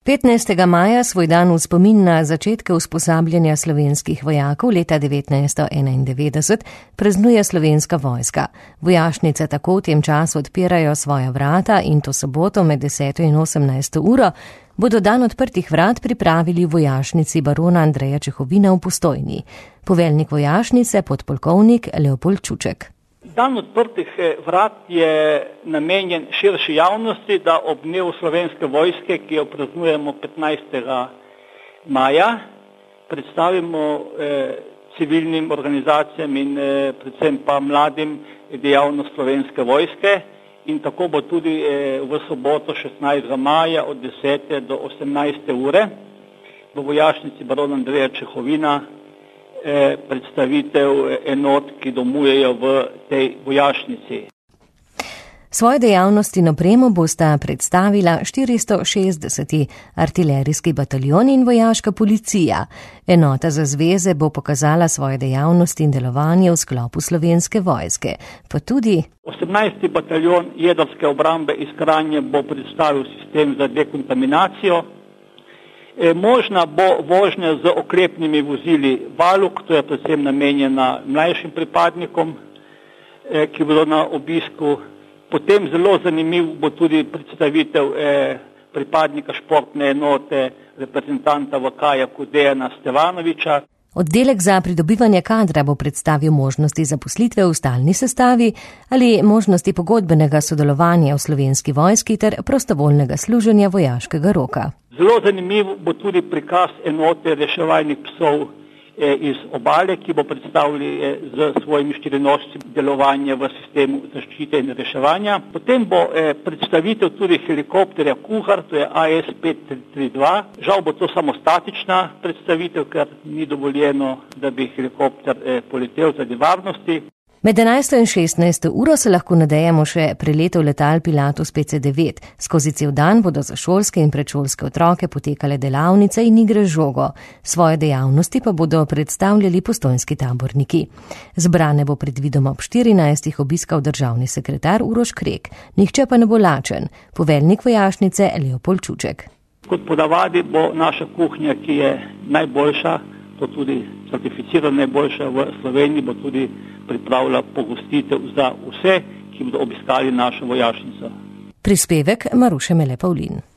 15. maja svoj dan v spomin na začetke usposabljanja slovenskih vojakov leta 1991 praznuje Slovenska vojska. Vojašnice tako v tem času odpirajo svoja vrata in to soboto med 10. in 18. uro bodo dan odprtih vrat pripravili v vojašnici barona Andreja Čehovina v Postojni. Poveljnik vojašnice, podpolkovnik Leopold Čuček. Dan odprtih vrat je namenjen širši javnosti, da ob dnevu Slovenske vojske, ki jo praznujemo 15. maja, predstavimo civilnim organizacijam in predvsem pa mladim dejavnost Slovenske vojske. In tako bo tudi v soboto 16. maja od 10. do 18. ure v vojašnici barona Andreja Čehovina predstavitev enot, ki domujejo v tej vojašnici. Svoje dejavnosti in opremo bosta predstavila 460. artilerijski bataljon in vojaška policija. Enota za zveze bo pokazala svoje dejavnosti in delovanje v sklopu Slovenske vojske, pa tudi 18. bataljon jedrske obrambe iz Kranja bo predstavil sistem za dekontaminacijo. Možna bo vožnja z oklepnimi vozili Valuk, to je predvsem namenjena mlajšim pripadnikom, ki bodo na obisku. Potem zelo zanimiv bo tudi predstavitev pripadnika športne enote, reprezentanta VK Dejana Stevanoviča. Oddelek za pridobivanje kadra bo predstavil možnosti zaposlitve v stalni sestavi ali možnosti pogodbenega sodelovanja v Slovenski vojski ter prostovoljnega služenja vojaškega roka. Zelo zanimiv bo tudi prikaz enote reševalnih psov iz obale, ki bo predstavili z svojimi štirinožci delovanje v sistemu zaščite in reševanja. Potem bo predstavitev tudi helikopterja Kuhar, to je AS-532. Žal bo to samo statična predstavitev, ker ni dovoljeno, da bi helikopter poletel zaradi varnosti. Med 11. in 16. uro se lahko nadejamo še preletov letal Pilatus PC-9. Skozi cel dan bodo za šolske in predšolske otroke potekale delavnice in igre z žogo. Svoje dejavnosti pa bodo predstavljali postojnski taborniki. Zbrane bo predvidoma ob 14. obiskal državni sekretar Uroš Krek. Nihče pa ne bo lačen. Poveljnik vojašnice Leopold Čuček. Kot ponavadi bo naša kuhinja, ki je najboljša, to tudi certificirana najboljša v Sloveniji, bo tudi pripravila pogostitev za vse, ki bodo obiskali našo vojašnico. Prispevek Maruše Mele Pavlin.